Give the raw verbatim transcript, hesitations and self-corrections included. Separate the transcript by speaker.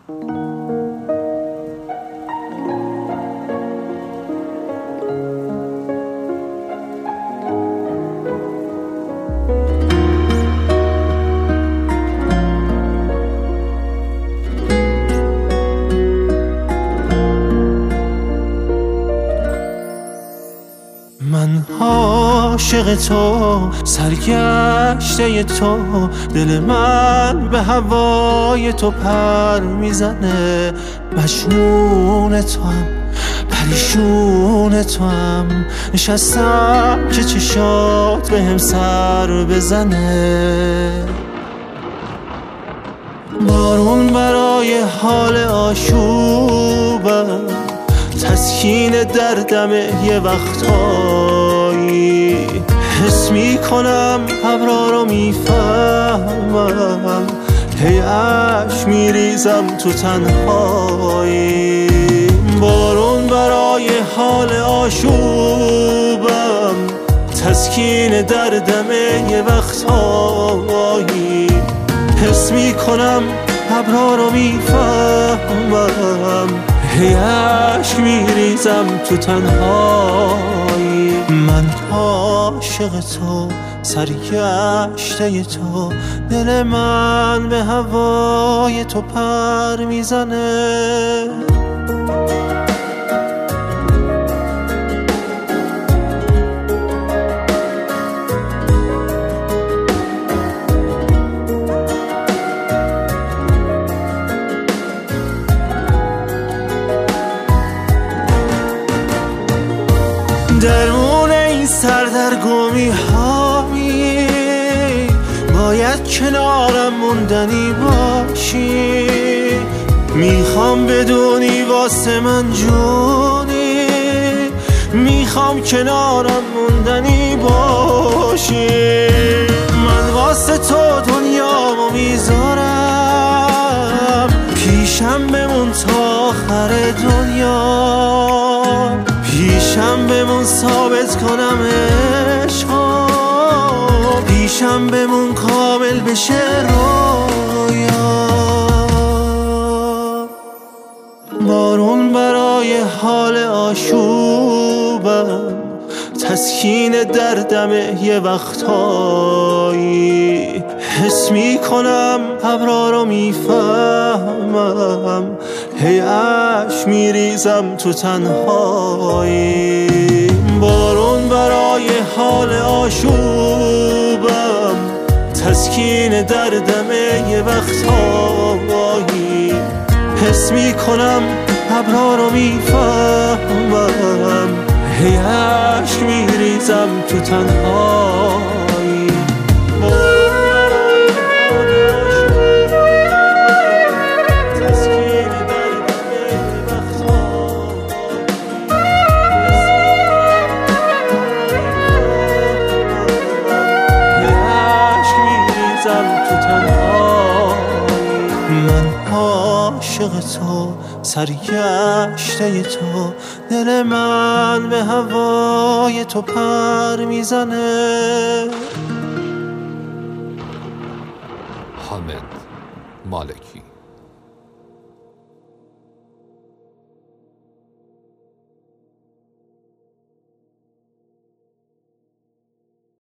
Speaker 1: من عاشق تو، سرگشته تو، دل من به هوای تو پر میزنه. مجنون تو هم، پریشون تو هم، نشستم که چشات به هم سر بزنه. بارون برای حال آشوبم، تسکین دردمه یه وقتایی. حس میکنم ابرا رو میفهمم، هی عشق میریزم تو تنهایی. بارون برای حال آشوبم، تسکین دردمه یه وقتایی. حس میکنم ابرا رو میفهمم، هی عشق میریزم تو تنهایی. من عاشق تو، سرگشته تو، دل من به هوای تو پر میزنه. درمون این سردرگمی هامی، باید کنارم موندنی باشی. میخوام بدونی واسه من جونی، میخوام کنارم موندنی باشی. من واسه تو دنیامو میذارم، پیشم بمون تا آخر دنیا. پیشم بمون ثابت کنم عشقا، پیشم بمون کامل بشه رویا. بارون برای حال آشوبم، تسکین دردمه یه وقتایی. حس میکنم ابرا رو میفهمم، هی عشق میریزم تو تنهایی. بارون برای حال آشوبم، تسکین دردمه یه وقتایی. حس میکنم ابرا رو میفهمم، هی عشق میریزم تو تنهایی. من عاشق تو، سرگشته تو، دل من به هوای تو پر میزنه.
Speaker 2: حامد مالکی.